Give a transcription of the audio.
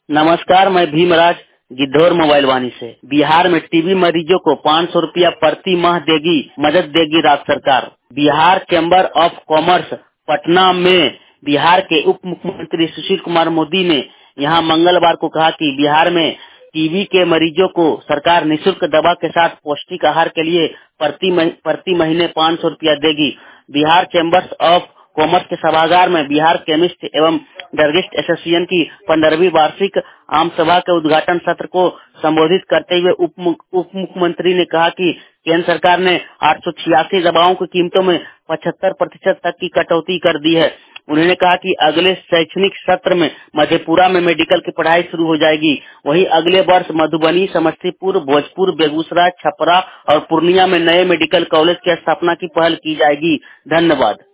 नमस्कार, मैं भीमराज गिद्धौर मोबाइल वाणी से। बिहार में टीबी मरीजों को 500 रुपया प्रति माह देगी मदद देगी राज्य सरकार। Bihar chamber of commerce Patna में बिहार के उप मुख्यमंत्री सुशील कुमार मोदी ने यहां मंगलवार को कहा कि बिहार में टीबी के मरीजों को सरकार निःशुल्क दवा के साथ पौष्टिक आहार के लिए प्रति महीने 500 रुपया देगी। बिहार चैम्बर्स ऑफ कॉमर्स के सभागार में बिहार केमिस्ट एवं ड्रगिस्ट एसोसिएशन की 15वीं वार्षिक आम सभा के उद्घाटन सत्र को संबोधित करते हुए उप मुख्यमंत्री ने कहा कि केंद्र सरकार ने 886 दवाओं की कीमतों में 75% तक की कटौती कर दी है। उन्होंने कहा कि अगले शैक्षणिक सत्र में मधेपुरा में मेडिकल की पढ़ाई शुरू हो जाएगी। वहीं अगले वर्ष मधुबनी, समस्तीपुर, भोजपुर, बेगूसराय, छपरा और पूर्णिया में नए मेडिकल कॉलेज की स्थापना की पहल की जाएगी। धन्यवाद।